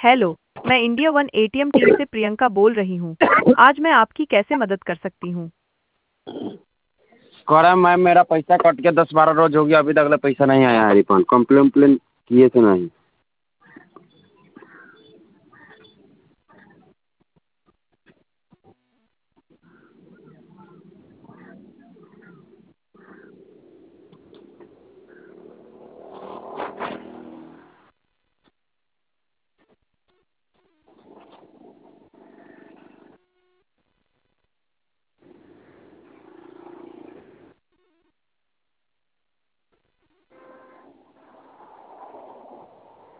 Hello, मैं India one ATM team से प्रियंका बोल रही हूँ। आज मैं आपकी कैसे मदद कर सकती हूँ? कह रहा है मैम मेरा पैसा कट के 10-12 रोज हो गया, अभी तक ले पैसा नहीं आया है रिफंड। कंप्लेन उम्प्लेन किए थे नहीं।